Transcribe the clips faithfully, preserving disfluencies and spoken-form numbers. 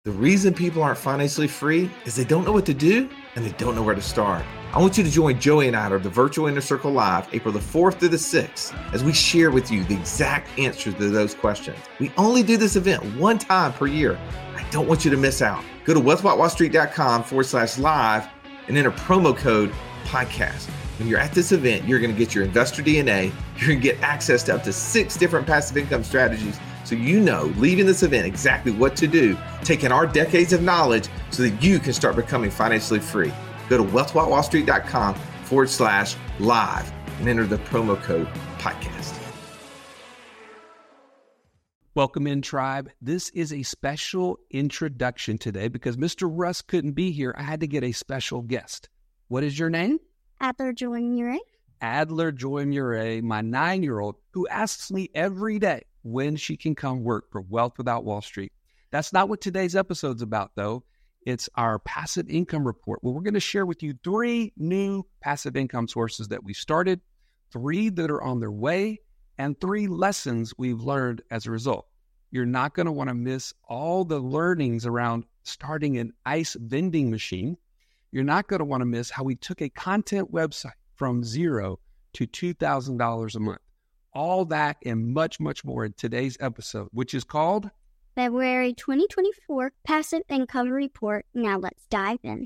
The reason people aren't financially free is they don't know what to do and they don't know where to start. I want you to join Joey and I at the Virtual Inner Circle Live, April the fourth through the sixth, as we share with you the exact answers to those questions. We only do this event one time per year. I don't want you to miss out. Go to wealthwatchwallstreet.com forward slash live and enter promo code podcast. When you're at this event, you're going to get your investor D N A. You're going to get access to up to six different passive income strategies. So you know, leaving this event, exactly what to do, taking our decades of knowledge so that you can start becoming financially free. Go to wealthwatchwallstreet.com forward slash live and enter the promo code podcast. Welcome in, tribe. This is a special introduction today because Mister Russ couldn't be here. I had to get a special guest. What is your name? Adler Joy Murray. Adler Joy Murray, my nine-year-old, who asks me every day when she can come work for Wealth Without Wall Street. That's not what today's episode's about, though. It's our passive income report, where we're going to share with you three new passive income sources that we started, three that are on their way, and three lessons we've learned as a result. You're not going to want to miss all the learnings around starting an ice vending machine. You're not going to want to miss how we took a content website from zero to two thousand dollars a month. All that and much, much more in today's episode, which is called February twenty twenty-four Passive Income Report. Now let's dive in.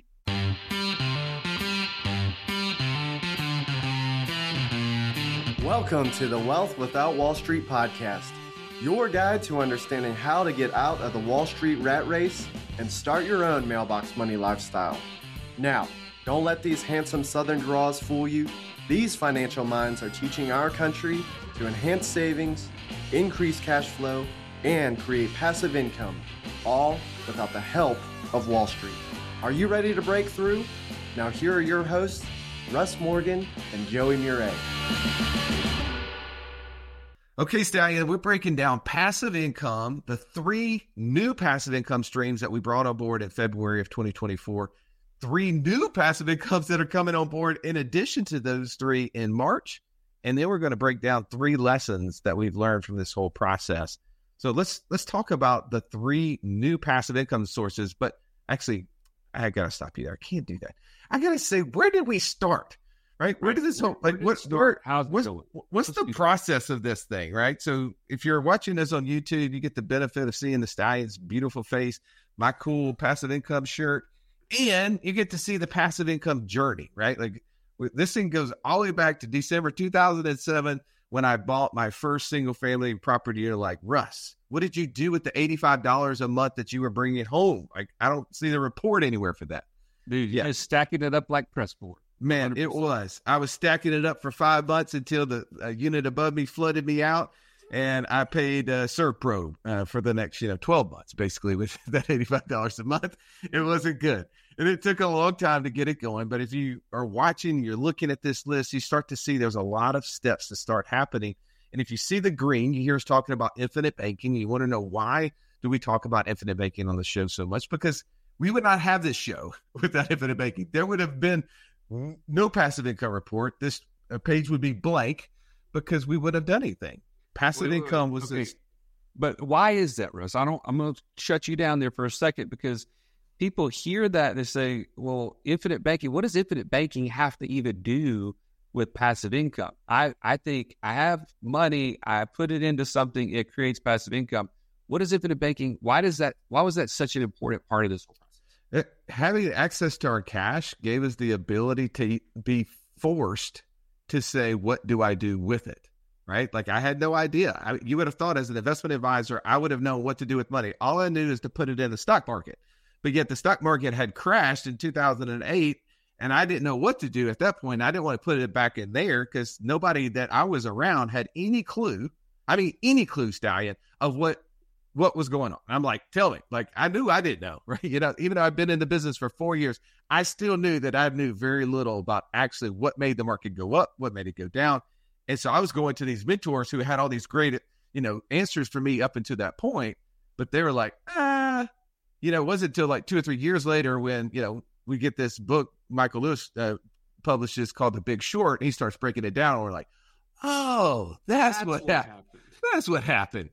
Welcome to the Wealth Without Wall Street podcast, your guide to understanding how to get out of the Wall Street rat race and start your own mailbox money lifestyle. Now, don't let these handsome Southern draws fool you. These financial minds are teaching our country to enhance savings, increase cash flow, and create passive income, all without the help of Wall Street. Are you ready to break through? Now here are your hosts, Russ Morgan and Joey Murray. Okay, Stallion, we're breaking down passive income, the three new passive income streams that we brought on board in February of twenty twenty-four. Three new passive incomes that are coming on board in addition to those three in March. And then we're going to break down three lessons that we've learned from this whole process. So let's let's talk about the three new passive income sources. But actually, I got to stop you there. I can't do that. I got to say, where did we start? Right? Where did this whole, like, what, where, How's what's, it what's the process of this thing, right? So if you're watching this on YouTube, you get the benefit of seeing the Stallion's beautiful face, my cool passive income shirt, and you get to see the passive income journey, right? Like, this thing goes all the way back to December two thousand seven when I bought my first single family property. You're like, Russ, what did you do with the eighty-five dollars a month that you were bringing home? Like, I don't see the report anywhere for that. Dude, yeah. You're stacking it up like press board. Man, one hundred percent. It was. I was stacking it up for five months until the uh, unit above me flooded me out. And I paid uh, Servpro uh, for the next, you know, twelve months, basically, with that eighty-five dollars a month. It wasn't good. And it took a long time to get it going. But if you are watching, you're looking at this list, you start to see there's a lot of steps to start happening. And if you see the green, you hear us talking about infinite banking. You want to know, why do we talk about infinite banking on the show so much? Because we would not have this show without infinite banking. There would have been no passive income report. This uh, page would be blank because we wouldn't have done anything. Passive wait, income was okay. this. But why is that, Russ? I don't, I'm going to shut you down there for a second because people hear that and they say, well, infinite banking, what does infinite banking have to even do with passive income? I, I think I have money, I put it into something, it creates passive income. What is infinite banking? Why does that, why was that such an important part of this whole process? It, having access to our cash gave us the ability to be forced to say, what do I do with it? Right? Like, I had no idea. I, you would have thought as an investment advisor, I would have known what to do with money. All I knew is to put it in the stock market. But yet the stock market had crashed in two thousand eight, and I didn't know what to do at that point. I didn't want to put it back in there because nobody that I was around had any clue. I mean, any clue, Stallion, of what what was going on. I'm like, tell me. Like, I knew I didn't know, right? You know, even though I've been in the business for four years, I still knew that I knew very little about actually what made the market go up, what made it go down. And so I was going to these mentors who had all these great, you know, answers for me up until that point. But they were like, ah, you know, it wasn't until like two or three years later when, you know, we get this book Michael Lewis uh, publishes called The Big Short. And he starts breaking it down. And we're like, oh, that's, that's what, what happened. happened. That's what happened.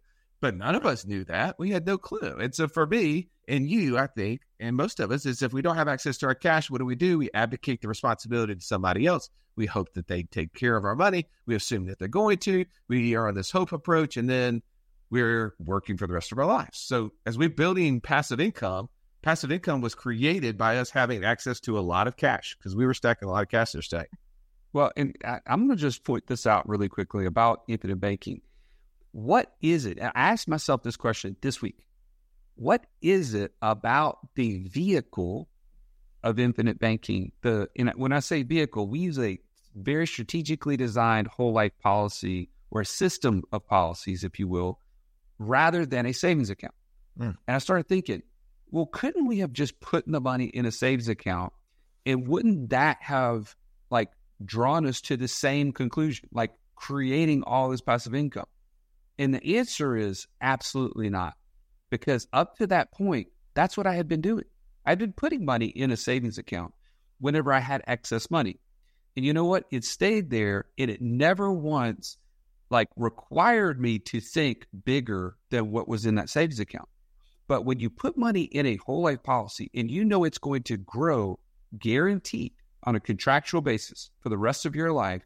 But none of us knew that. We had no clue. And so for me and you, I think, and most of us, is if we don't have access to our cash, what do we do? We abdicate the responsibility to somebody else. We hope that they take care of our money. We assume that they're going to. We are on this hope approach, and then we're working for the rest of our lives. So as we're building passive income, passive income was created by us having access to a lot of cash because we were stacking a lot of cash there, Stack. Well, and I, I'm going to just point this out really quickly about infinite banking. What is it? I asked myself this question this week. What is it about the vehicle of infinite banking? The and when I say vehicle, we use a very strategically designed whole life policy or a system of policies, if you will, rather than a savings account. Mm. And I started thinking, well, couldn't we have just put the money in a savings account, and wouldn't that have like drawn us to the same conclusion, like creating all this passive income? And the answer is absolutely not, because up to that point, that's what I had been doing. I'd been putting money in a savings account whenever I had excess money. And you know what? It stayed there, and it never once like required me to think bigger than what was in that savings account. But when you put money in a whole life policy and you know it's going to grow guaranteed on a contractual basis for the rest of your life,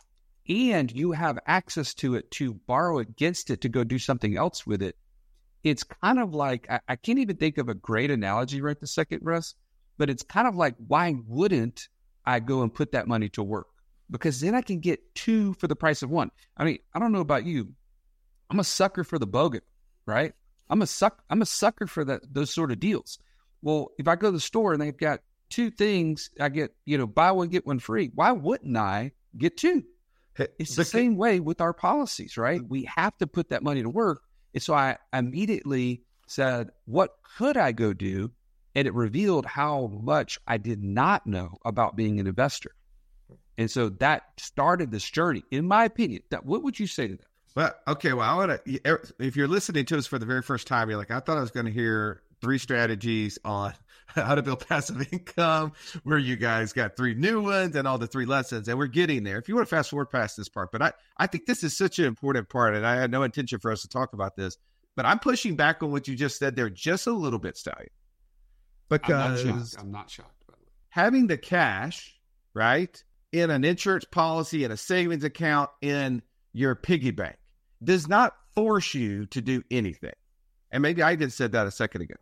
and you have access to it to borrow against it to go do something else with it, it's kind of like, I, I can't even think of a great analogy right this second, Russ, but it's kind of like, why wouldn't I go and put that money to work? Because then I can get two for the price of one. I mean, I don't know about you. I'm a sucker for the bogan, right? I'm a suck. I'm a sucker for that, those sort of deals. Well, if I go to the store and they've got two things, I get, you know, buy one, get one free. Why wouldn't I get two? It's the same way with our policies, right? We have to put that money to work. And so I immediately said, what could I go do? And it revealed how much I did not know about being an investor. And so that started this journey, in my opinion. That, what would you say to that? Well, okay. Well, I want to, if you're listening to us for the very first time, you're like, I thought I was going to hear three strategies on how to build passive income, where you guys got three new ones and all the three lessons, and we're getting there. If you want to fast forward past this part, but I, I think this is such an important part, and I had no intention for us to talk about this, but I'm pushing back on what you just said there just a little bit, Stallion. Because I'm not shocked. I'm not shocked, by the way. Having the cash, right, in an insurance policy, in a savings account, in your piggy bank, does not force you to do anything. And maybe I just said that a second ago.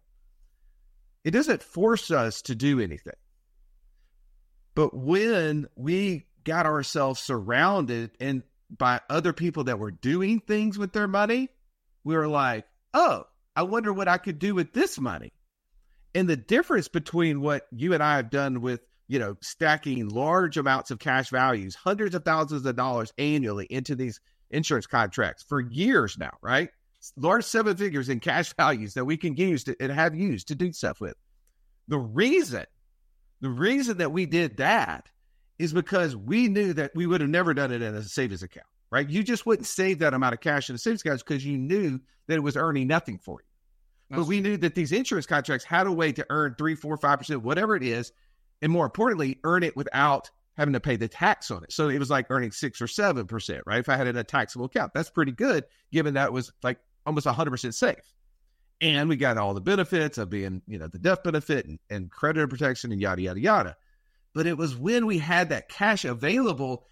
It doesn't force us to do anything. But when we got ourselves surrounded and by other people that were doing things with their money, we were like, oh, I wonder what I could do with this money. And the difference between what you and I have done with, you know, stacking large amounts of cash values, hundreds of thousands of dollars annually into these insurance contracts for years now, right? Large seven figures in cash values that we can use to, and have used to do stuff with. The reason, the reason that we did that is because we knew that we would have never done it in a savings account, right? You just wouldn't save that amount of cash in a savings account because you knew that it was earning nothing for you. That's but we knew that these insurance contracts had a way to earn three, four, five percent, whatever it is, and more importantly, earn it without having to pay the tax on it. So it was like earning six or seven percent, right? If I had it in a taxable account, that's pretty good, given that it was like almost one hundred percent safe. And we got all the benefits of being, you know, the death benefit and, and creditor protection and yada, yada, yada. But it was when we had that cash available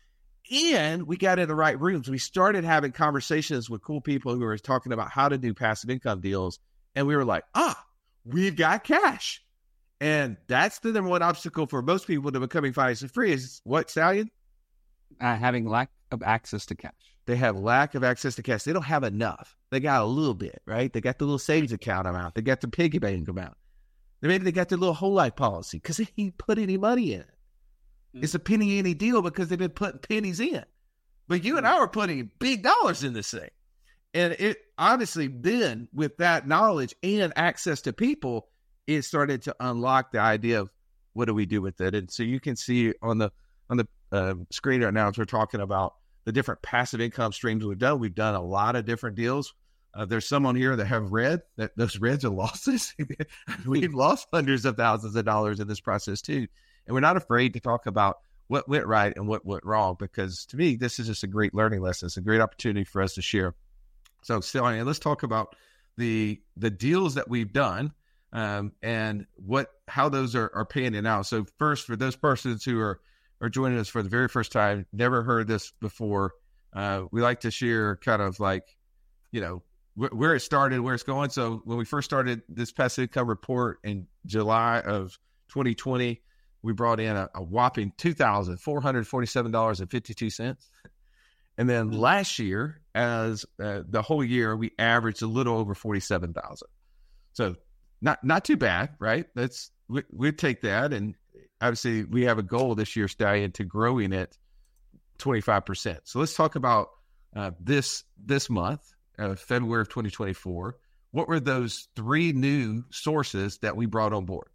and we got in the right rooms, we started having conversations with cool people who were talking about how to do passive income deals. And we were like, ah, we've got cash. And that's the number one obstacle for most people to becoming financially free is what, Stallion? Uh, having lack of access to cash. They have lack of access to cash. They don't have enough. They got a little bit, right? They got the little savings account amount. They got the piggy bank amount. Maybe they got their little whole life policy because they didn't put any money in it. Mm-hmm. It's a penny any deal because they've been putting pennies in. But you and I were putting big dollars in this thing. And it honestly then, with that knowledge and access to people, it started to unlock the idea of what do we do with it. And so you can see on the on the uh, screen right now as we're talking about the different passive income streams we've done. We've done a lot of different deals. Uh, there's some on here that have red, that those reds are losses. We've lost hundreds of thousands of dollars in this process too. And we're not afraid to talk about what went right and what went wrong, because to me, this is just a great learning lesson. It's a great opportunity for us to share So, Stallion, let's talk about the the deals that we've done um, and what how those are, are panning out. So, first, for those persons who are are joining us for the very first time, never heard this before, uh, we like to share kind of like, you know, wh- where it started, where it's going. So, when we first started this passive income report in July of twenty twenty, we brought in a, a whopping two thousand four hundred forty-seven dollars and fifty-two cents. And then last year, as uh, the whole year, we averaged a little over forty-seven thousand. So not not too bad, right? That's we, we'd take that. And obviously, we have a goal this year, Stallion, to growing it twenty-five percent. So let's talk about uh, this this month, uh, February of twenty twenty-four. What were those three new sources that we brought on board?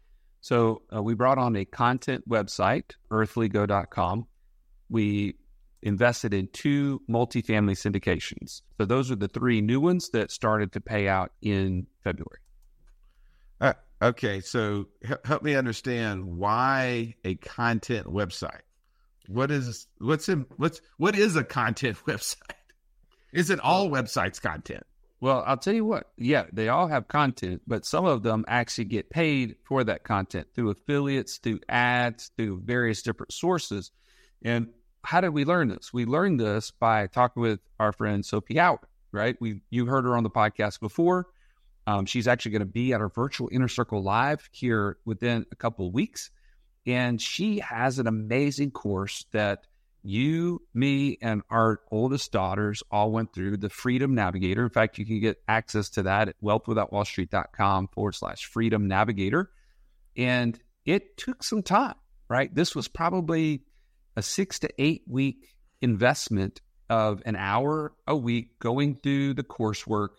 So uh, we brought on a content website, earthly go dot com. We invested in two multifamily syndications. So those are the three new ones that started to pay out in February. Uh, okay, so h- help me understand why a content website. What is what's in what's what is a content website? Isn't all websites content? Well, I'll tell you what. Yeah, they all have content, but some of them actually get paid for that content through affiliates, through ads, through various different sources. And how did we learn this? We learned this by talking with our friend Sophie Howard, right? We you heard her on the podcast before. Um, she's actually going to be at our virtual Inner Circle Live here within a couple of weeks. And she has an amazing course that you, me, and our oldest daughters all went through, the Freedom Navigator. In fact, you can get access to that at wealthwithoutwallstreet.com forward slash Freedom Navigator. And it took some time, right? This was probably a six to eight week investment of an hour a week going through the coursework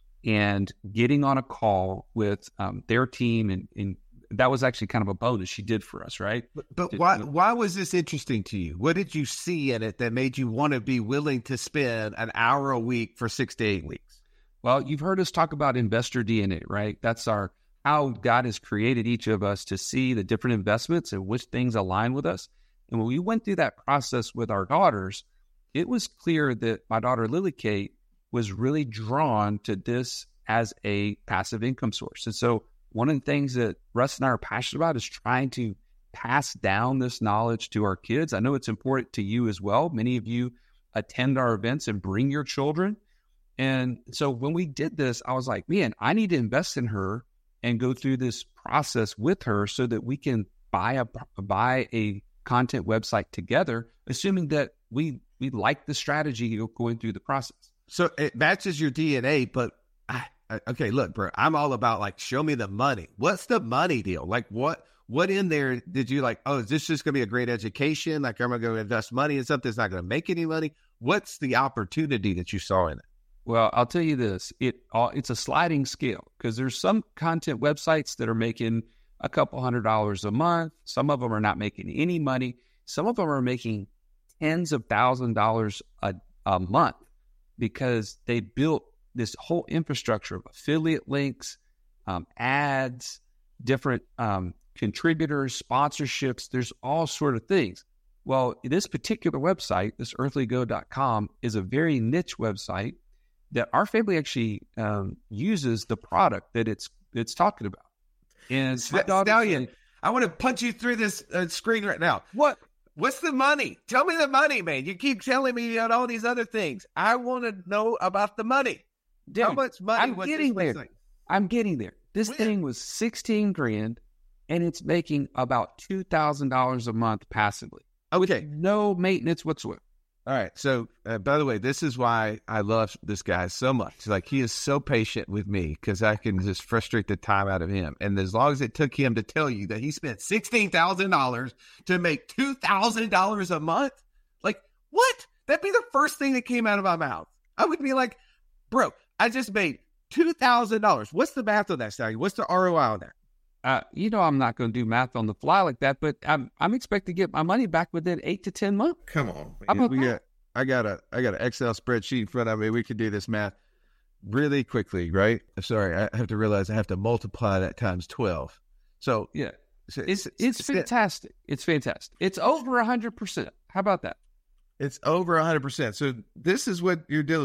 and getting on a call with um, their team. And, and that was actually kind of a bonus she did for us, right? But, but why why was this interesting to you? What did you see in it that made you want to be willing to spend an hour a week for six to eight weeks? Well, you've heard us talk about investor D N A, right? That's our how God has created each of us to see the different investments and which things align with us. And when we went through that process with our daughters, it was clear that my daughter, Lily Kate, was really drawn to this as a passive income source. And so one of the things that Russ and I are passionate about is trying to pass down this knowledge to our kids. I know it's important to you as well. Many of you attend our events and bring your children. And so when we did this, I was like, man, I need to invest in her and go through this process with her so that we can buy a buy a content website together, assuming that we we like the strategy going through the process. So it matches your D N A, but I, okay, look, bro, I'm all about like, show me the money. What's the money deal? Like what, what in there did you like, oh, is this just going to be a great education? Like, I'm going to go invest money in something that's not going to make any money. What's the opportunity that you saw in it? Well, I'll tell you this, it all, it's a sliding scale because there's some content websites that are making a couple hundred dollars a month. Some of them are not making any money. Some of them are making tens of thousand dollars a, a month because they built this whole infrastructure of affiliate links, um, ads, different um, contributors, sponsorships. There's all sort of things. Well, this particular website, this earthly go dot com, is a very niche website that our family actually um, uses the product that it's it's talking about. And Stallion, I want to punch you through this uh, screen right now. What? What's the money? Tell me the money, man. You keep telling me about all these other things. I want to know about the money. Dude, How much money? I'm was getting this there. website? I'm getting there. This When? thing was sixteen grand, and it's making about two thousand dollars a month passively. Okay. No maintenance whatsoever. All right. So, uh, by the way, this is why I love this guy so much. Like, he is so patient with me because I can just frustrate the time out of him. And as long as it took him to tell you that he spent sixteen thousand dollars to make two thousand dollars a month, like, what? That'd be the first thing that came out of my mouth. I would be like, bro, I just made two thousand dollars. What's the math on that, Stallion? What's the R O I on that? Uh, you know, I'm not going to do math on the fly like that, but I'm I'm expecting to get my money back within eight to ten months. Come on, How about we that? got. I got a I got an Excel spreadsheet in front of me. We could do this math really quickly, right? Sorry, I have to realize I have to multiply that times twelve. So Yeah, so it's it's fantastic. It's fantastic. It's over one hundred percent. How about that? It's over one hundred percent. So this is what you're dealing with.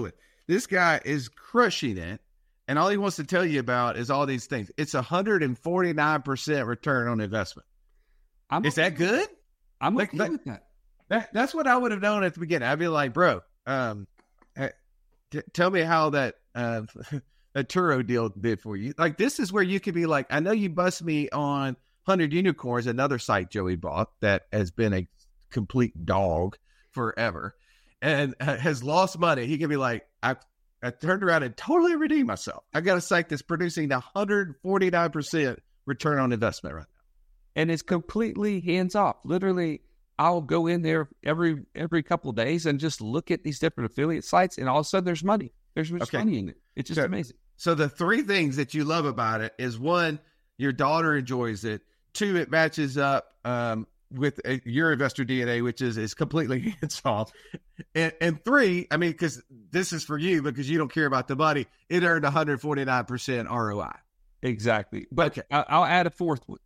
This guy is crushing it. And all he wants to tell you about is all these things. It's one hundred forty-nine percent return on investment. I'm is okay that good? I'm like, okay that, with that. that. That's what I would have known at the beginning. I'd be like, bro, um, t- tell me how that uh, a Turo deal did for you. Like, this is where you could be like, I know you bust me on one hundred Unicorns, another site Joey bought that has been a complete dog forever and has lost money. He can be like, I I turned around and totally redeemed myself. I got a site that's producing one hundred forty-nine percent return on investment right now. And it's completely hands off. Literally, I'll go in there every every couple of days and just look at these different affiliate sites, and all of a sudden there's money. There's okay. money in it. It's just so, amazing. So the three things that you love about it is, one, your daughter enjoys it. Two, it matches up um, with uh, your investor D N A, which is is completely hands off. And, and three, I mean, because this is for you because you don't care about the money. It earned one hundred forty-nine percent R O I. Exactly. But okay. I'll add a fourth one.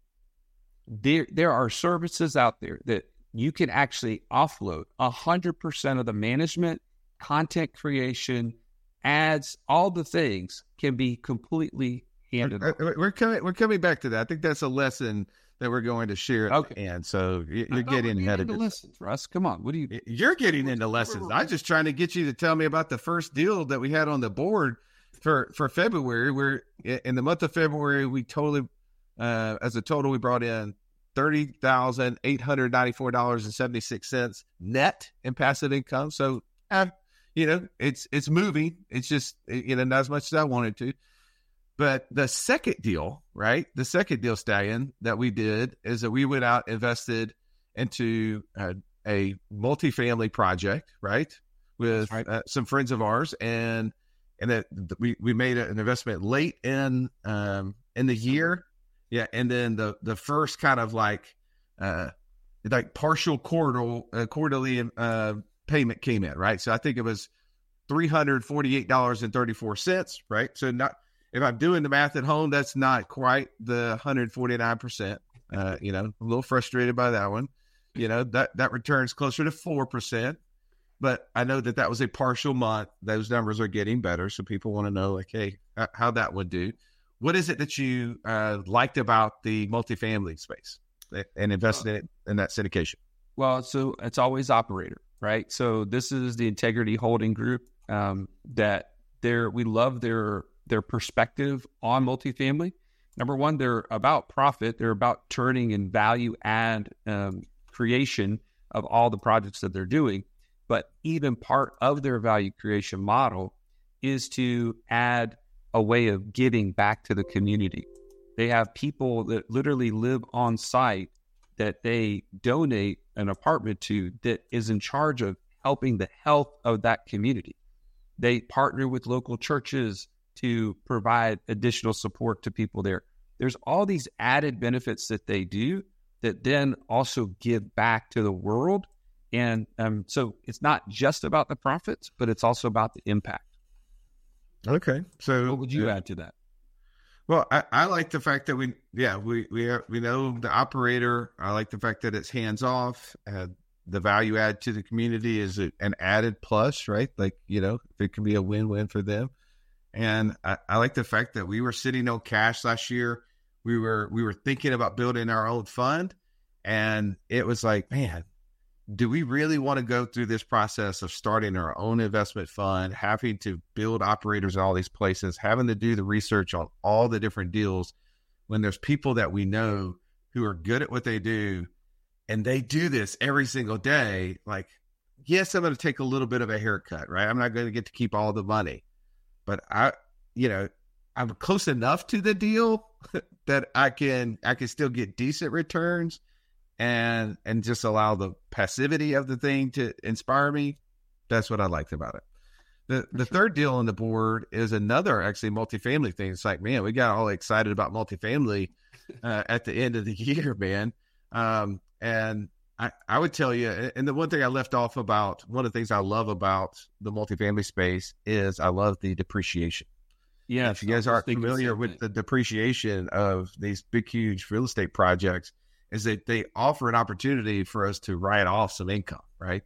There, there are services out there that you can actually offload one hundred percent of the management, content creation, ads, all the things can be completely handed we're, off. We're coming, we're coming back to that. I think that's a lesson that we're going to share at okay. the end. So you're getting ahead of the lessons, Russ. Come on. What do you? You're getting into lessons. I'm just trying to get you to tell me about the first deal that we had on the board for, for February. Where in the month of February, we totally, uh, as a total, we brought in thirty thousand eight hundred ninety-four dollars and seventy-six cents net in passive income. So, uh, you know, it's, it's moving. It's just, you know, not as much as I wanted to. But the second deal, right? The second deal, Stallion, that we did is that we went out, invested into uh, a multifamily project, right? With right. Uh, some friends of ours. And, and that we, we made an investment late in, um, in the year. Yeah. And then the, the first kind of like, uh, like partial quarterly, uh, quarterly, uh, payment came in, right? So I think it was three hundred forty-eight dollars and thirty-four cents, right? So not, if I'm doing the math at home, that's not quite the one hundred forty-nine percent. Uh, you know, I'm a little frustrated by that one. You know, that, that returns closer to four percent. But I know that that was a partial month. Those numbers are getting better. So people want to know, like, hey, how that would do. What is it that you uh, liked about the multifamily space and invested in, it, in that syndication? Well, so it's always operator, right? So this is the Integrity Holding Group um, that they're, we love their their perspective on multifamily. Number one, they're about profit. They're about turning and value add um, creation of all the projects that they're doing. But even part of their value creation model is to add a way of giving back to the community. They have people that literally live on site that they donate an apartment to that is in charge of helping the health of that community. They partner with local churches to provide additional support to people there. There's all these added benefits that they do that then also give back to the world. And um, so it's not just about the profits, but it's also about the impact. Okay. So what would you uh, add to that? Well, I, I like the fact that we, yeah, we, we, are, we know the operator. I like the fact that it's hands off. Uh, the value add to the community is a, an added plus, right? Like, you know, it can be a win-win for them. And I, I like the fact that we were sitting on cash last year. We were we were thinking about building our own fund. And it was like, man, do we really want to go through this process of starting our own investment fund, having to build operators in all these places, having to do the research on all the different deals when there's people that we know who are good at what they do and they do this every single day? Like, yes, I'm going to take a little bit of a haircut, right? I'm not going to get to keep all the money. But I, you know, I'm close enough to the deal that I can, I can still get decent returns and, and just allow the passivity of the thing to inspire me. That's what I liked about it. The the third deal on the board is another actually multifamily thing. It's like, man, we got all excited about multifamily uh, at the end of the year, man. Um, and I, I would tell you, and the one thing I left off about, one of the things I love about the multifamily space is I love the depreciation. Yeah. If you guys aren't familiar with the depreciation of these big, huge real estate projects, is that they offer an opportunity for us to write off some income, right?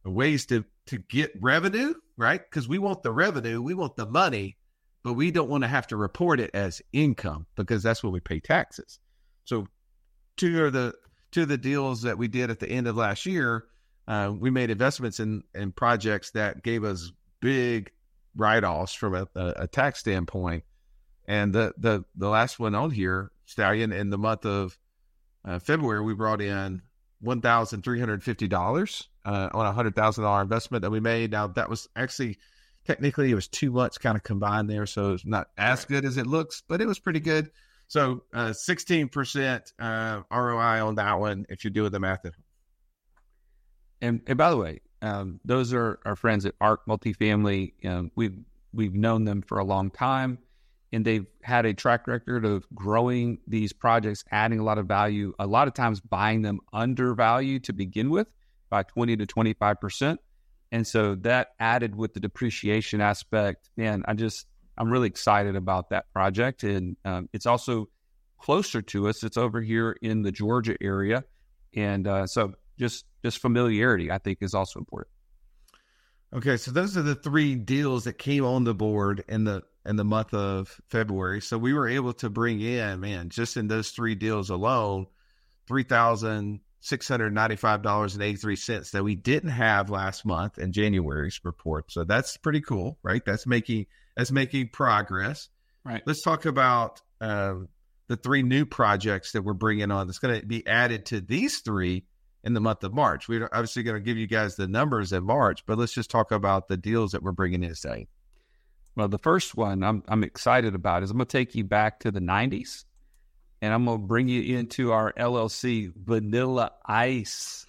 ways to, to get revenue, right? Because we want the revenue, we want the money, but we don't want to have to report it as income because that's when we pay taxes. So two of the two of the deals that we did at the end of last year, uh, we made investments in, in projects that gave us big write-offs from a, a, a tax standpoint. And the, the, the last one on here, Stallion, in the month of uh, February, we brought in one thousand three hundred fifty dollars uh, on a one hundred thousand dollars investment that we made. Now, that was actually, technically, it was two months kind of combined there, so it's not as good as it looks, but it was pretty good. So uh, sixteen percent uh, R O I on that one if you're doing the math at home. And, and by the way, um, those are our friends at Arc Multifamily. Um, we've we've known them for a long time, and they've had a track record of growing these projects, adding a lot of value, a lot of times buying them undervalued to begin with by twenty to twenty-five percent. And so that added with the depreciation aspect, man, I just, I'm really excited about that project. And um, it's also closer to us. It's over here in the Georgia area. And uh, so just, just familiarity, I think, is also important. Okay. So those are the three deals that came on the board in the, in the month of February. So we were able to bring in, man, just in those three deals alone, three thousand six hundred ninety-five dollars and eighty-three cents that we didn't have last month in January's report. So that's pretty cool, right? That's making, that's making progress. Right. Let's talk about um, the three new projects that we're bringing on that's going to be added to these three in the month of March. We're obviously going to give you guys the numbers in March, but let's just talk about the deals that we're bringing in today. Well, the first one I'm I'm excited about is I'm going to take you back to the nineties, and I'm going to bring you into our L L C, Vanilla Ice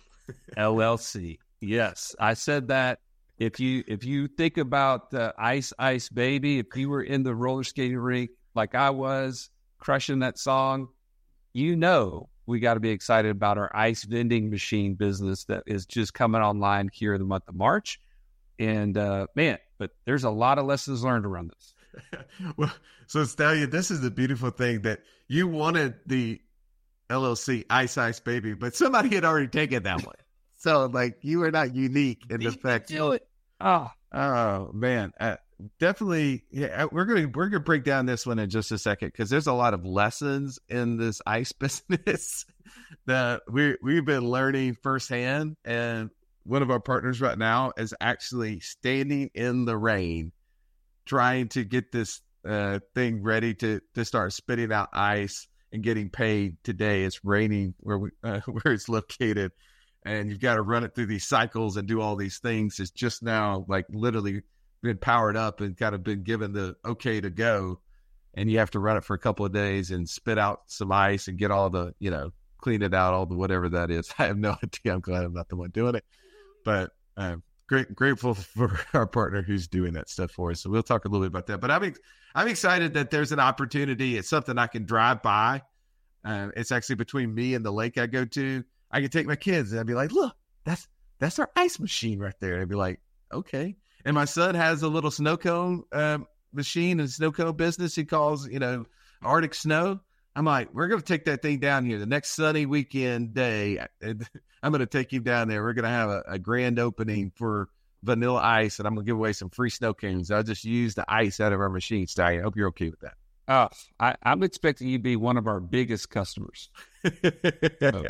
L L C. Yes, I said that. If you if you think about the Ice Ice Baby, if you were in the roller skating rink like I was, crushing that song, you know we got to be excited about our ice vending machine business that is just coming online here in the month of March. And uh, man, but there's a lot of lessons learned around this. Well, so Stallion, this is the beautiful thing that you wanted the L L C Ice Ice Baby, but somebody had already taken that one. So like you are not unique in the fact. Do it. Oh, oh man, uh, definitely. Yeah, we're gonna we're gonna break down this one in just a second because there's a lot of lessons in this ice business that we we've been learning firsthand. And one of our partners right now is actually standing in the rain, trying to get this uh, thing ready to to start spitting out ice and getting paid today. It's raining where we uh, where it's located. And you've got to run it through these cycles and do all these things. It's just now like literally been powered up and kind of been given the okay to go. And you have to run it for a couple of days and spit out some ice and get all the, you know, clean it out, all the whatever that is. I have no idea. I'm glad I'm not the one doing it. But um, great, grateful for our partner who's doing that stuff for us. So we'll talk a little bit about that. But I'm, I'm excited that there's an opportunity. It's something I can drive by. Uh, it's actually between me and the lake I go to. I could take my kids and I'd be like, look, that's that's our ice machine right there. And I'd be like, okay. And my son has a little snow cone um, machine and snow cone business he calls, you know, Arctic Snow. I'm like, we're going to take that thing down here the next sunny weekend day. And I'm going to take him down there. We're going to have a, a grand opening for Vanilla Ice, and I'm going to give away some free snow cones. I'll just use the ice out of our machine, Stallion. I hope you're okay with that. Oh, I, I'm expecting you to be one of our biggest customers. Oh.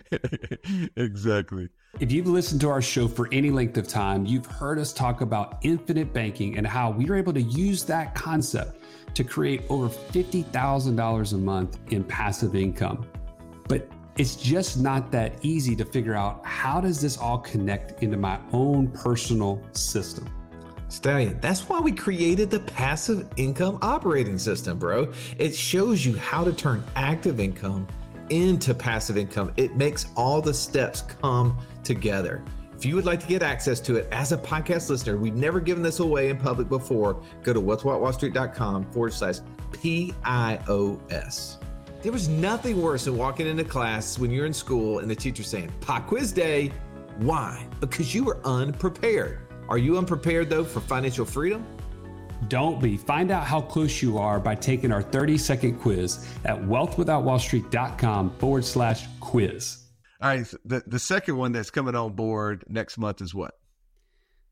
Exactly. If you've listened to our show for any length of time, you've heard us talk about infinite banking and how we were able to use that concept to create over fifty thousand dollars a month in passive income. But it's just not that easy to figure out how does this all connect into my own personal system. Stallion, that's why we created the Passive Income Operating System, bro. It shows you how to turn active income into passive income. It makes all the steps come together. If you would like to get access to it as a podcast listener, we've never given this away in public before, go to what's what wall street dot com forward slash P I O S. There was nothing worse than walking into class when you're in school and the teacher saying, pop quiz day. Why? Because you were unprepared. Are you unprepared, though, for financial freedom? Don't be. Find out how close you are by taking our thirty second quiz at wealth without wall street dot com forward slash quiz. All right. So the, the second one that's coming on board next month is what?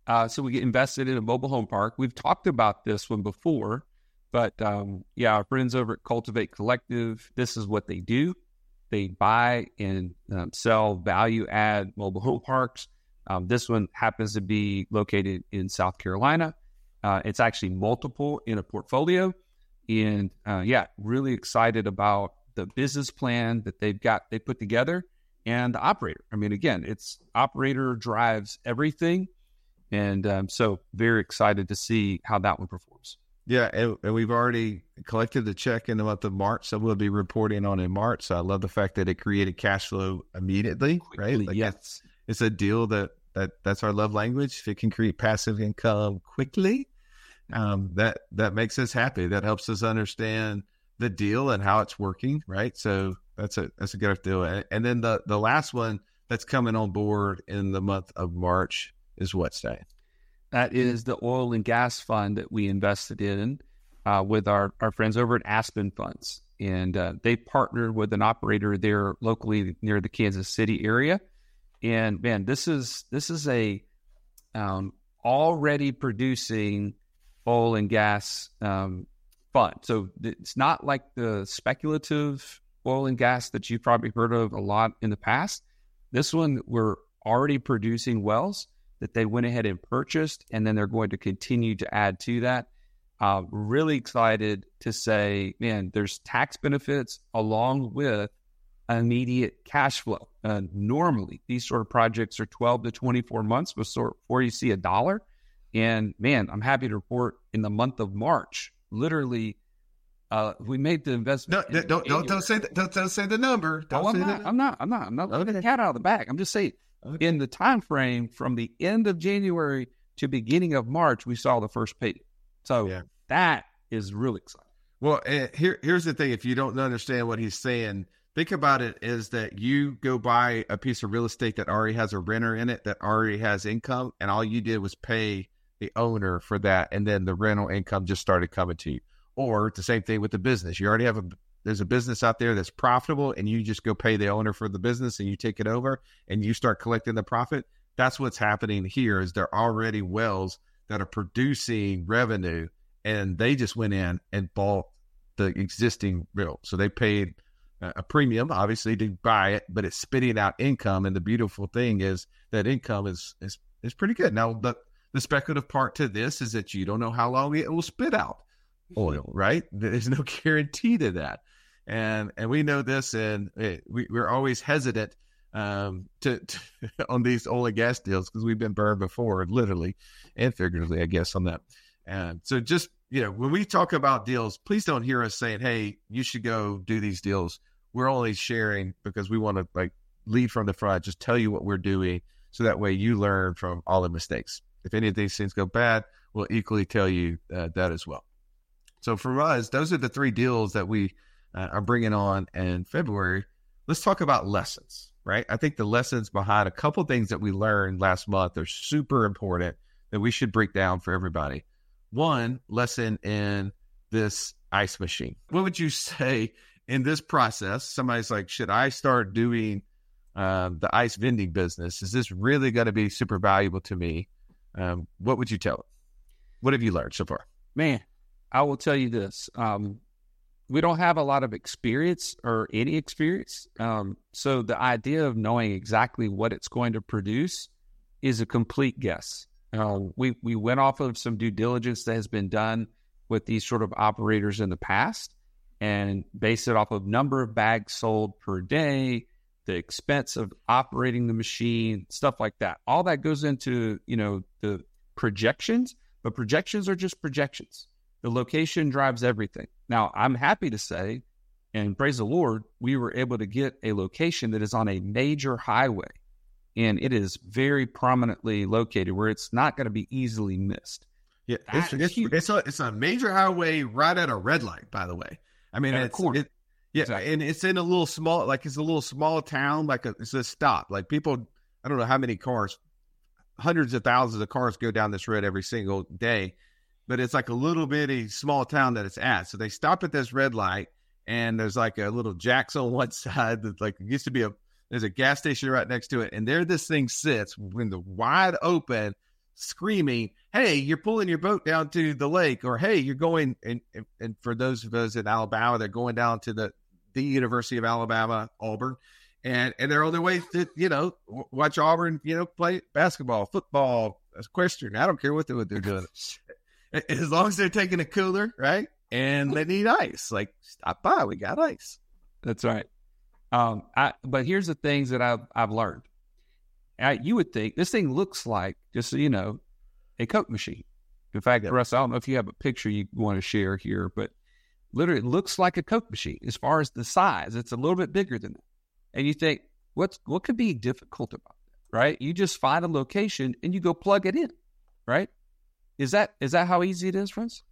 Uh, so we get invested in a mobile home park. We've talked about this one before, but um, yeah, our friends over at Cultivate Collective, this is what they do. They buy and um, sell value add mobile home parks. Um, this one happens to be located in South Carolina. Uh, it's actually multiple in a portfolio. And uh, yeah, really excited about the business plan that they've got, they put together, and the operator. I mean, again, it's operator drives everything. And um, so very excited to see how that one performs. Yeah, and, and we've already collected the check in the month of March, so we'll be reporting on in March. So I love the fact that it created cash flow immediately, Quickly, right? Like yes. It's, it's a deal that, that that's our love language. If it can create passive income quickly, um, that that makes us happy. That helps us understand the deal and how it's working, right? So that's a that's a good deal. And, and then the the last one that's coming on board in the month of March is what, Stan? That is the oil and gas fund that we invested in uh, with our, our friends over at Aspen Funds. And uh, they partnered with an operator there locally near the Kansas City area. And man, this is this is a um, already producing oil and gas um, fund. So it's not like the speculative oil and gas that you've probably heard of a lot in the past. This one, we're already producing wells that they went ahead and purchased, and then they're going to continue to add to that. Uh, really excited to say, man, there's tax benefits along with immediate cash flow. Uh, normally, these sort of projects are twelve to twenty-four months before you see a dollar. And man, I'm happy to report in the month of March, literally, uh, we made the investment. No, don't don't don't say the, don't, don't say the number. Don't oh, I'm, say not, the, I'm not. I'm not. I'm not. I'm not letting Okay. the cat out of the bag. I'm just saying. Okay. In the time frame from the end of January to beginning of March, we saw the first payment. So Yeah. that is really exciting. Well, uh, here here's the thing. If you don't understand what he's saying, think about it is that you go buy a piece of real estate that already has a renter in it, that already has income, and all you did was pay the owner for that, and then the rental income just started coming to you. Or the same thing with the business. You already have a there's a business out there that's profitable, and you just go pay the owner for the business, and you take it over, and you start collecting the profit. That's what's happening here. Is there already wells that are producing revenue, and they just went in and bought the existing well. So they paid a premium, obviously, to buy it, but it's spitting out income. And the beautiful thing is that income is is is pretty good. Now, the the speculative part to this is that you don't know how long it will spit out oil, right? There's no guarantee to that. And and we know this, and we, we're always hesitant um, to, to on these oil and gas deals because we've been burned before, literally and figuratively, I guess, on that. And so just, you know, when we talk about deals, please don't hear us saying, hey, you should go do these deals. We're only sharing because we want to like lead from the front, just tell you what we're doing so that way you learn from all the mistakes. If any of these things go bad, we'll equally tell you uh, that as well. So for us, those are the three deals that we uh, are bringing on in February. Let's talk about lessons, right? I think the lessons behind a couple things that we learned last month are super important that we should break down for everybody. One lesson in this ice machine. What would you say in this process? Somebody's like, should I start doing um, the ice vending business? Is this really going to be super valuable to me? Um, what would you tell them? What have you learned so far? Man, I will tell you this. Um, we don't have a lot of experience or any experience. Um, so the idea of knowing exactly what it's going to produce is a complete guess. Uh, we, we went off of some due diligence that has been done with these sort of operators in the past and based it off of number of bags sold per day, the expense of operating the machine, stuff like that. All that goes into, you know, the projections, but projections are just projections. The location drives everything. Now, I'm happy to say, and praise the Lord, we were able to get a location that is on a major highway, and it is very prominently located where it's not going to be easily missed. Yeah, That it's is it's, huge. it's a it's a major highway right at a red light, by the way. I mean, At a it's corner. it, yeah, Exactly. and it's in a little small, like it's a little small town, like a, it's a stop. Like people, I don't know how many cars, hundreds of thousands of cars go down this road every single day, but it's like a little bitty small town that it's at. So they stop at this red light, and there's like a little Jack's on one side that like used to be a there's a gas station right next to it, and there this thing sits in the wide open screaming, hey, you're pulling your boat down to the lake, or hey, you're going, and, and, and for those of us in Alabama, they're going down to the, the University of Alabama, Auburn, and, and they're on their way to, you know, watch Auburn, you know, play basketball, football, equestrian. I don't care what they're, what they're doing. As long as they're taking a cooler, right? And they need ice. Like, stop by, we got ice. That's right. Um, I, but here's the things that I've, I've learned. I, you would think this thing looks like, just so you know, a Coke machine. In fact, Yep. Russ, I don't know if you have a picture you want to share here, but literally it looks like a Coke machine as far as the size. It's a little bit bigger than that. And you think, what's what could be difficult about that, right? You just find a location and you go plug it in, right? Is that is that how easy it is, friends?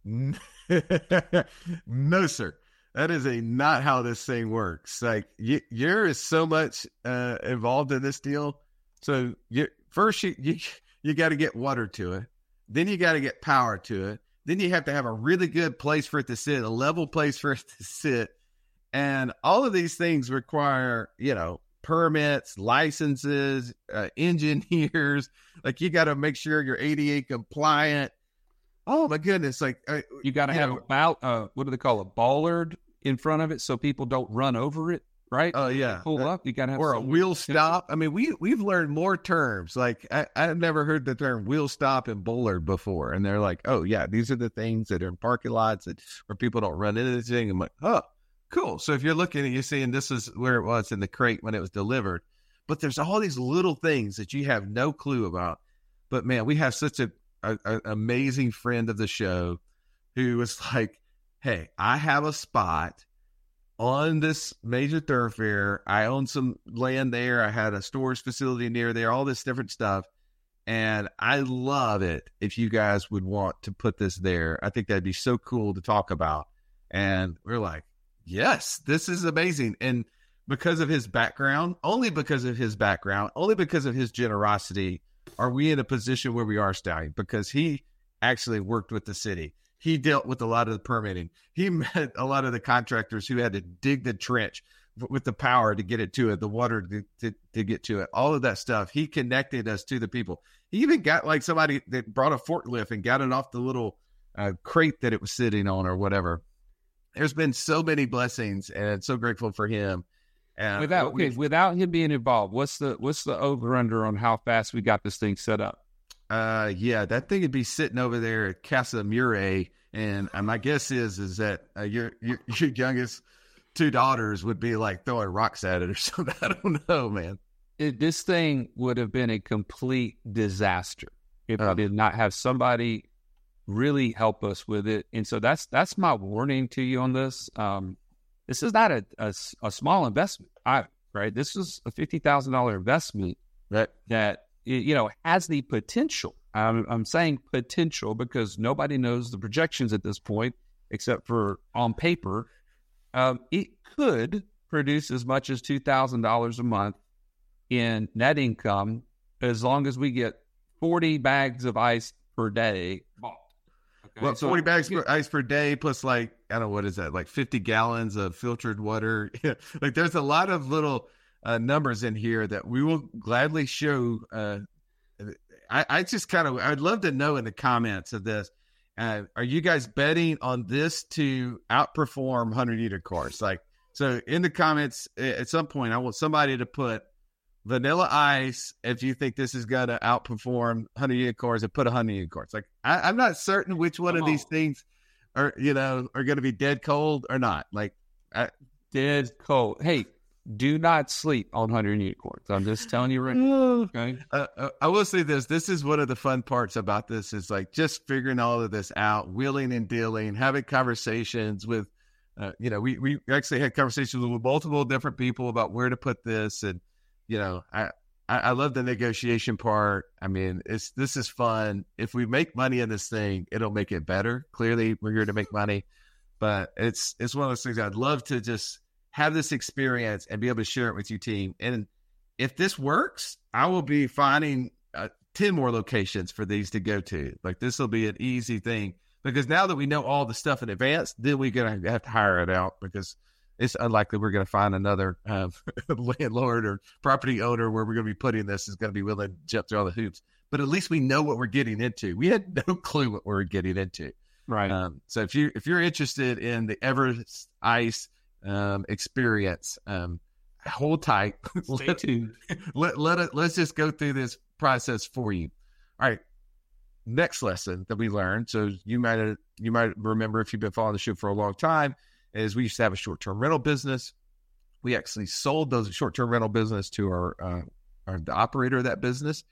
No, sir. That is a not how this thing works. Like, you, you're is so much uh, involved in this deal. So you first you you, you got to get water to it, then you got to get power to it, then you have to have a really good place for it to sit, a level place for it to sit, and all of these things require, you know, permits, licenses, uh, engineers. Like, you got to make sure you're A D A compliant. Oh my goodness! Like, uh, You got to have know, a bout, uh, what do they call it, a bollard in front of it so people don't run over it, right? Oh yeah, Pull up. You got to have or a some- wheel stop. I mean, we we've learned more terms. Like, I, I've never heard the term wheel stop and bollard before, and they're like, oh yeah, these are the things that are in parking lots that where people don't run into this thing. I'm like, oh, cool. So if you're looking and you're seeing this is where it was in the crate when it was delivered, but there's all these little things that you have no clue about. But man, we have such a, a, a amazing friend of the show who was like, hey, I have a spot on this major thoroughfare. I own some land there. I had a storage facility near there, all this different stuff. And I love it if you guys would want to put this there. I think that'd be so cool to talk about. And we're like, yes, this is amazing. And because of his background, only because of his background, only because of his generosity, are we in a position where we are, Stallion? Because he actually worked with the city. He dealt with a lot of the permitting. He met a lot of the contractors who had to dig the trench with the power to get it to it, the water to, to, to get to it, all of that stuff. He connected us to the people. He even got like somebody that brought a forklift and got it off the little uh, crate that it was sitting on or whatever. There's been so many blessings, and so grateful for him. And Without what okay, we've- without him being involved, what's the what's the over under on how fast we got this thing set up? Uh, yeah, that thing would be sitting over there at Casa Mure, and uh, my guess is is that uh, your, your your youngest two daughters would be like throwing rocks at it or something. I don't know, man. It, this thing would have been a complete disaster if Oh. we did not have somebody really help us with it. And so that's that's my warning to you on this. Um, this is not a, a, a small investment, either, right? This is a fifty thousand dollars investment Right. that, you know, has the potential. I'm, I'm saying potential because nobody knows the projections at this point, except for on paper. Um, it could produce as much as two thousand dollars a month in net income as long as we get forty bags of ice per day bought. Okay? Well, So- forty bags per ice per day plus like, I don't know, what is that? Like fifty gallons of filtered water. Like, there's a lot of little uh, numbers in here that we will gladly show. Uh, I, I just kind of, I'd love to know in the comments of this, uh, are you guys betting on this to outperform one hundred unit cars? Like, so in the comments at some point, I want somebody to put vanilla ice if you think this is going to outperform one hundred unit cars, and put one hundred unit cars. Like, I, I'm not certain which one Come of these on. things are, you know, are going to be dead cold or not. Like, I, Dead cold. Hey, do not sleep on one hundred unicorns. I'm just telling you right now. Okay. Uh, uh, I will say this. This is one of the fun parts about this is like just figuring all of this out, wheeling and dealing, having conversations with, uh, you know, we, we actually had conversations with multiple different people about where to put this. And, you know, I, I, I love the negotiation part. I mean, it's, this is fun. If we make money in this thing, it'll make it better. Clearly we're here to make money, but it's, it's one of those things I'd love to just have this experience and be able to share it with you, team. And if this works, I will be finding uh, ten more locations for these to go to. Like, this will be an easy thing because now that we know all the stuff in advance, then we're going to have to hire it out because it's unlikely we're going to find another um, landlord or property owner where we're going to be putting this is going to be willing to jump through all the hoops. But at least we know what we're getting into. We had no clue what we were getting into. Right. Um, so if you if you're interested in the Everest Ice um, experience, um, hold tight. Stay let, tuned. Let let it, let's just go through this process for you. All right. Next lesson that we learned. So you might you might remember if you've been following the show for a long time. Is we used to have a short-term rental business. We actually sold those short-term rental business to our, uh, our the operator of that business.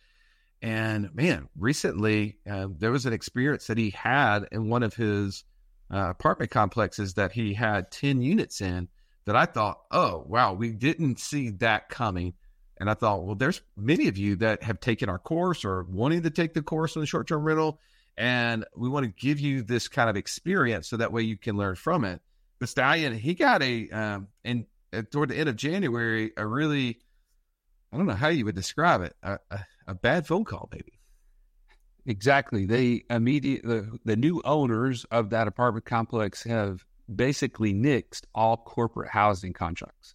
And man, recently uh, there was an experience that he had in one of his uh, apartment complexes that he had ten units in that I thought, oh, wow, we didn't see that coming. And I thought, well, there's many of you that have taken our course or wanting to take the course on the short-term rental. And we want to give you this kind of experience so that way you can learn from it. But Stallion, he got a, um, and uh, toward the end of January, a really, I don't know how you would describe it, a, a, a bad phone call, maybe. Exactly. They immediate the, the new owners of that apartment complex have basically nixed all corporate housing contracts.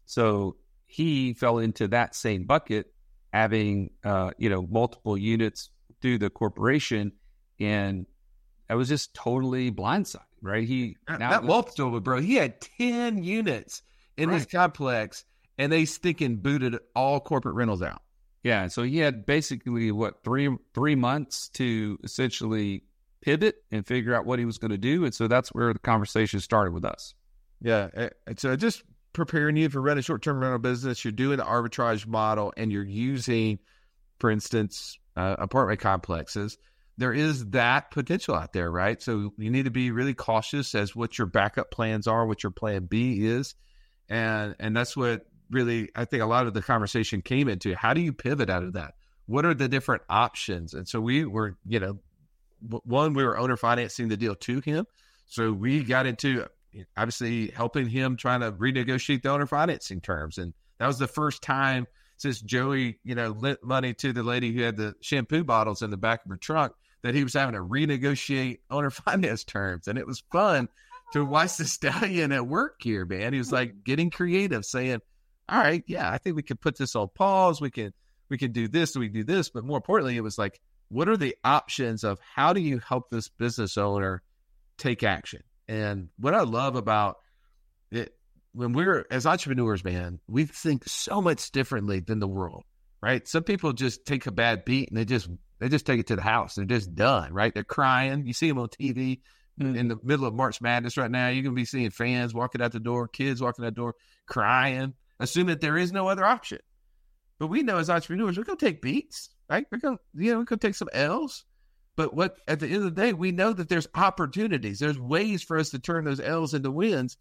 So he fell into that same bucket, having, uh, you know, multiple units through the corporation, and I was just totally blindsided. Right, he not, now not multiple, but bro, he had ten units in right. his complex, and they stinking booted all corporate rentals out. Yeah, so he had basically what three three months to essentially pivot and figure out what he was going to do, and so that's where the conversation started with us. Yeah, and so just preparing you for running short-term rental business. You're doing the arbitrage model, and you're using, for instance, uh, apartment complexes. There is that potential out there, right? So you need to be really cautious as what your backup plans are, what your plan B is. And and that's what really, I think a lot of the conversation came into. How do you pivot out of that? What are the different options? And so we were, you know, one, we were owner financing the deal to him. So we got into obviously helping him trying to renegotiate the owner financing terms. And that was the first time since Joey, you know, lent money to the lady who had the shampoo bottles in the back of her trunk, that he was having to renegotiate owner finance terms. And it was fun to watch the Stallion at work here, man. He was like getting creative, saying, all right, yeah, I think we could put this on pause. We can, we can do this, we can do this. But more importantly, it was like, what are the options of how do you help this business owner take action? And what I love about it, when we're as entrepreneurs, man, we think so much differently than the world, right? Some people just take a bad beat and they just, They just take it to the house. They're just done, right? They're crying. You see them on T V in the middle of March Madness right now. You're going to be seeing fans walking out the door, kids walking out the door, crying, assuming that there is no other option. But we know as entrepreneurs, we're going to take beats, right? We're going to, you know, we're going to take some L's. But what at the end of the day, we know that there's opportunities. There's ways for us to turn those L's into wins.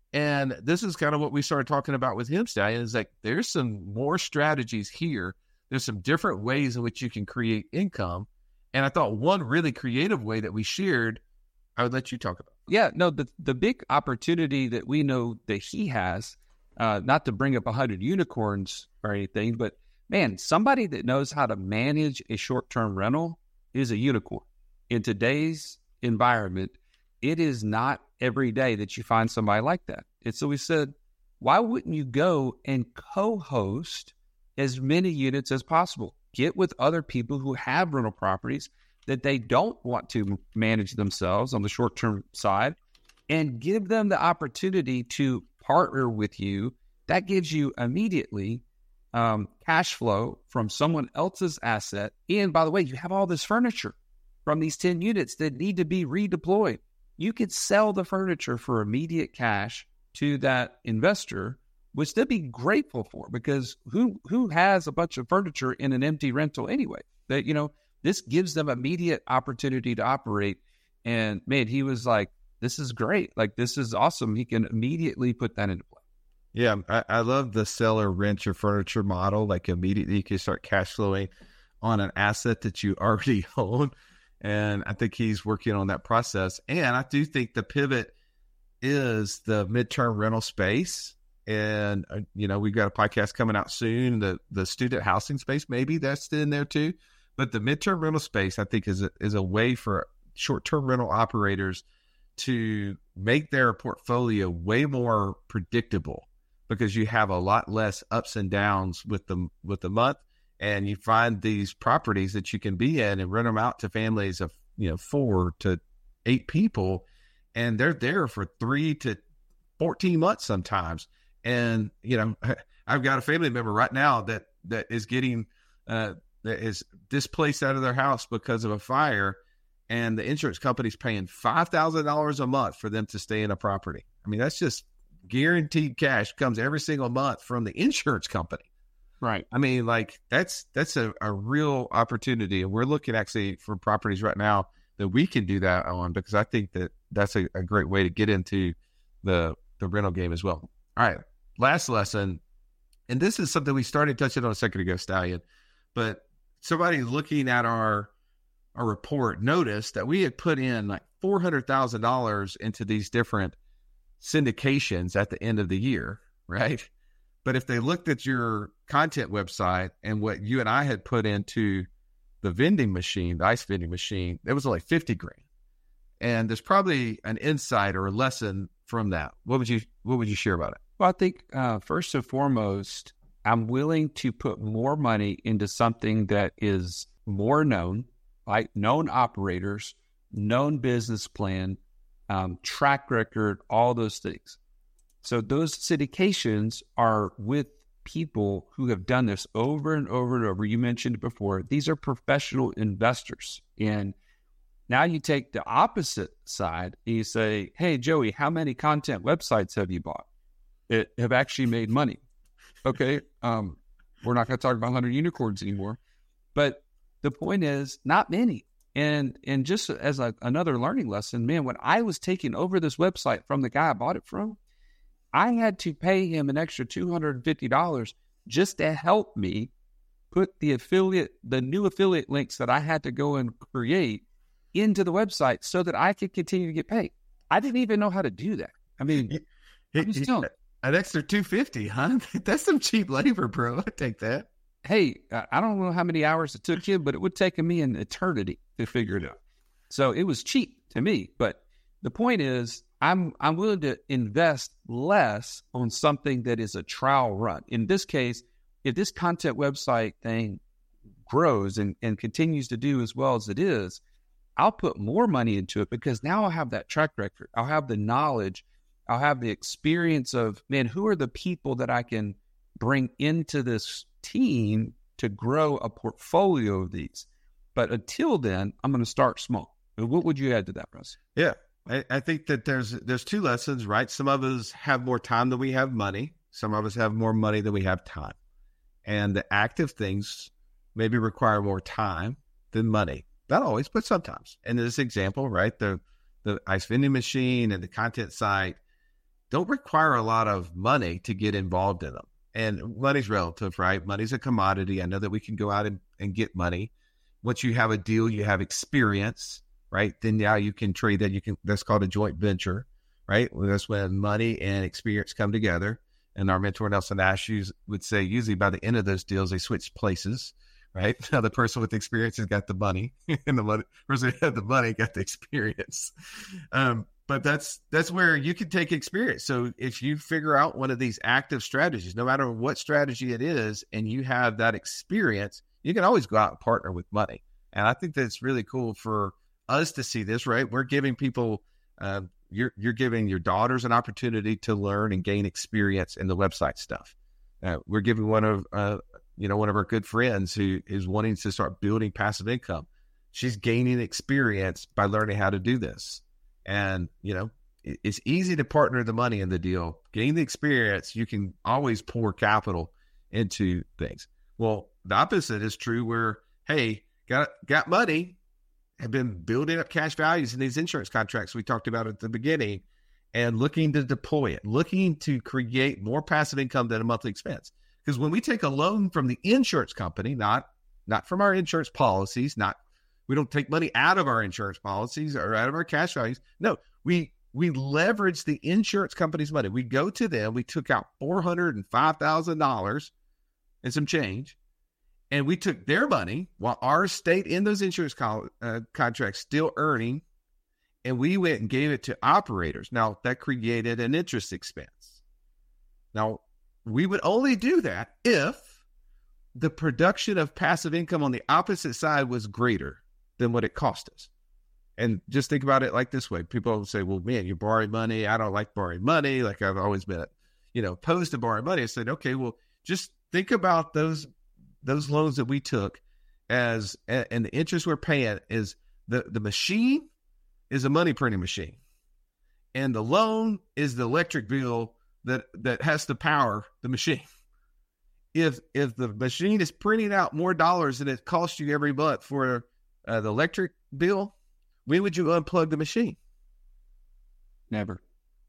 And this is kind of what we started talking about with him, Stallion, is like there's some more strategies here. There's some different ways in which you can create income. And I thought one really creative way that we shared, I would let you talk about. Yeah, no, the, the big opportunity that we know that he has, uh, not to bring up a hundred unicorns or anything, but man, somebody that knows how to manage a short-term rental is a unicorn. In today's environment, it is not every day that you find somebody like that. And so we said, why wouldn't you go and co-host as many units as possible? Get with other people who have rental properties that they don't want to manage themselves on the short-term side and give them the opportunity to partner with you. That gives you immediately um, cash flow from someone else's asset. And by the way, you have all this furniture from these ten units that need to be redeployed. You could sell the furniture for immediate cash to that investor, which they'd be grateful for, because who who has a bunch of furniture in an empty rental anyway? That, you know, this gives them immediate opportunity to operate. And man, he was like, this is great. Like, this is awesome. He can immediately put that into play. Yeah, I, I love the seller rent your furniture model. Like immediately you can start cash flowing on an asset that you already own. And I think he's working on that process. And I do think the pivot is the midterm rental space. And, uh, you know, we've got a podcast coming out soon. The the student housing space, maybe that's in there too. But the midterm rental space, I think, is a, is a way for short-term rental operators to make their portfolio way more predictable because you have a lot less ups and downs with the with the month, and you find these properties that you can be in and rent them out to families of, you know, four to eight people, and they're there for three to fourteen months sometimes. And, you know, I've got a family member right now that that is getting uh, that is displaced out of their house because of a fire, and the insurance company's paying five thousand dollars a month for them to stay in a property. I mean, that's just guaranteed cash comes every single month from the insurance company. Right. I mean, like that's that's a, a real opportunity. And we're looking actually for properties right now that we can do that on, because I think that that's a, a great way to get into the, the rental game as well. All right. Last lesson. And this is something we started touching on a second ago, Stallion, but somebody looking at our, our report noticed that we had put in like four hundred thousand dollars into these different syndications at the end of the year, right? But if they looked at your content website and what you and I had put into the vending machine, the ice vending machine, it was only fifty grand. And there's probably an insight or a lesson from that. What would you, what would you share about it? Well, I think uh, first and foremost, I'm willing to put more money into something that is more known, like known operators, known business plan, um, track record, all those things. So those syndications are with people who have done this over and over and over. You mentioned it before. These are professional investors. And now you take the opposite side and you say, hey, Joey, how many content websites have you bought? It have actually made money. Okay. Um, we're not going to talk about one hundred unicorns anymore, but the point is not many. And, and just as a, another learning lesson, man, when I was taking over this website from the guy I bought it from, I had to pay him an extra two hundred fifty dollars just to help me put the affiliate, the new affiliate links that I had to go and create into the website so that I could continue to get paid. I didn't even know how to do that. I mean, He, I'm he, still, an extra two hundred fifty dollars, huh? That's some cheap labor, bro. I take that. hey, I don't know how many hours it took you, but it would take me an eternity to figure it out. So it was cheap to me. But the point is, I'm I'm willing to invest less on something that is a trial run. In this case, if this content website thing grows and, and continues to do as well as it is, I'll put more money into it because now I'll have that track record. I'll have the knowledge. I'll have the experience of, man, who are the people that I can bring into this team to grow a portfolio of these. But until then, I'm going to start small. What would you add to that, Russ? Yeah. I, I think that there's there's two lessons, right? Some of us have more time than we have money. Some of us have more money than we have time. And the active things maybe require more time than money. Not always, but sometimes. And in this example, right, the the ice vending machine and the content site don't require a lot of money to get involved in them. And money's relative, right? Money's a commodity. I know that we can go out and, and get money. Once you have a deal, you have experience, right? Then now you can trade that. You can, that's called a joint venture, right? Well, that's when money and experience come together. And our mentor, Nelson Ash, would say usually by the end of those deals, they switch places, right? Now the person with experience has got the money and the money, person who had the money got the experience. Um, But that's that's where you can take experience. So if you figure out one of these active strategies, no matter what strategy it is, and you have that experience, you can always go out and partner with money. And I think that's really cool for us to see this, right? We're giving people, uh, you're you're giving your daughters an opportunity to learn and gain experience in the website stuff. Uh, we're giving one of, uh, you know, one of our good friends who is wanting to start building passive income. She's gaining experience by learning how to do this. And, you know, it's easy to partner the money in the deal. Gain the experience, you can always pour capital into things. Well, the opposite is true where, hey, got got money, have been building up cash values in these insurance contracts we talked about at the beginning, and looking to deploy it, looking to create more passive income than a monthly expense. Because when we take a loan from the insurance company, not not from our insurance policies, not we don't take money out of our insurance policies or out of our cash values. No, we we leverage the insurance company's money. We go to them. We took out four hundred five thousand dollars and some change, and we took their money while our state in those insurance co- uh, contracts still earning, and we went and gave it to operators. Now, that created an interest expense. Now, we would only do that if the production of passive income on the opposite side was greater than what it cost us. And just think about it like this way. People say, well, man, you're borrowing money. I don't like borrowing money. Like I've always been, you know, opposed to borrowing money. I said, okay, well, just think about those, those loans that we took as, and the interest we're paying is the, the machine is a money printing machine. And the loan is the electric bill that, that has to power the machine. If, if the machine is printing out more dollars than it costs you every month for uh, the electric bill, when would you unplug the machine? Never.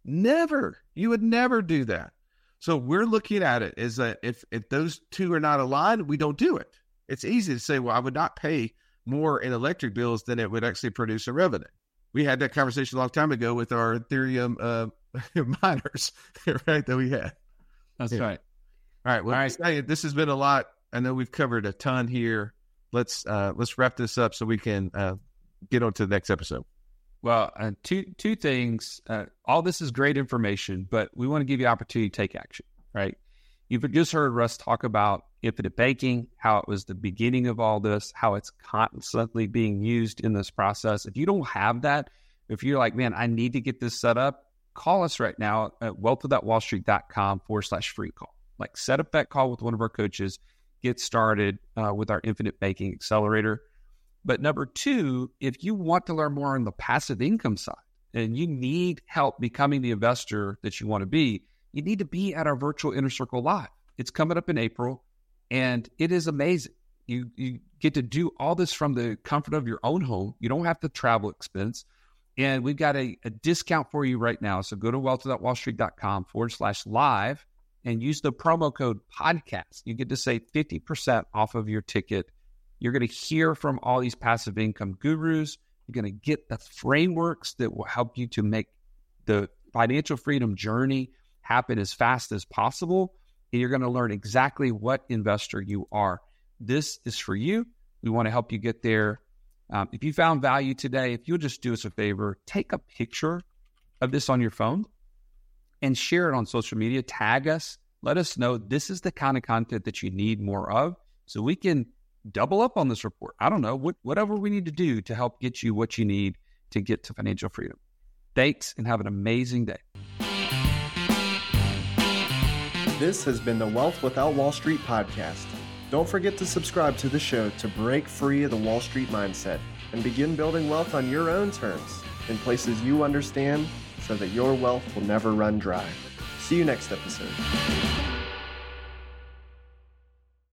Never. You would never do that. So we're looking at it as that if, if those two are not aligned, we don't do it. It's easy to say, well, I would not pay more in electric bills than it would actually produce a revenue. We had that conversation a long time ago with our Ethereum uh, miners, right, that we had. That's yeah. right. All right. Well, All right. Hey, this has been a lot. I know we've covered a ton here. Let's uh, let's wrap this up so we can uh, get on to the next episode. Well, uh, two two things. Uh, all this is great information, but we want to give you opportunity to take action, right? You've just heard Russ talk about infinite banking, how it was the beginning of all this, how it's constantly being used in this process. If you don't have that, if you're like, man, I need to get this set up, call us right now at wealthwithoutwallstreet.com forward slash free call. Like set up that call with one of our coaches, get started uh, with our infinite banking accelerator. But number two, if you want to learn more on the passive income side and you need help becoming the investor that you want to be, you need to be at our virtual Inner Circle Live. It's coming up in April and it is amazing. You you get to do all this from the comfort of your own home. You don't have to travel expense. And we've got a, a discount for you right now. So go to wealthwithoutwallstreet.com forward slash live and use the promo code podcast. You get to save fifty percent off of your ticket. You're going to hear from all these passive income gurus. You're going to get the frameworks that will help you to make the financial freedom journey happen as fast as possible. And you're going to learn exactly what investor you are. This is for you. We want to help you get there. Um, if you found value today, if you'll just do us a favor, take a picture of this on your phone and share it on social media. Tag us. Let us know this is the kind of content that you need more of so we can double up on this report. I don't know, what, whatever we need to do to help get you what you need to get to financial freedom. Thanks and have an amazing day. This has been the Wealth Without Wall Street podcast. Don't forget to subscribe to the show to break free of the Wall Street mindset and begin building wealth on your own terms in places you understand so that your wealth will never run dry. See you next episode.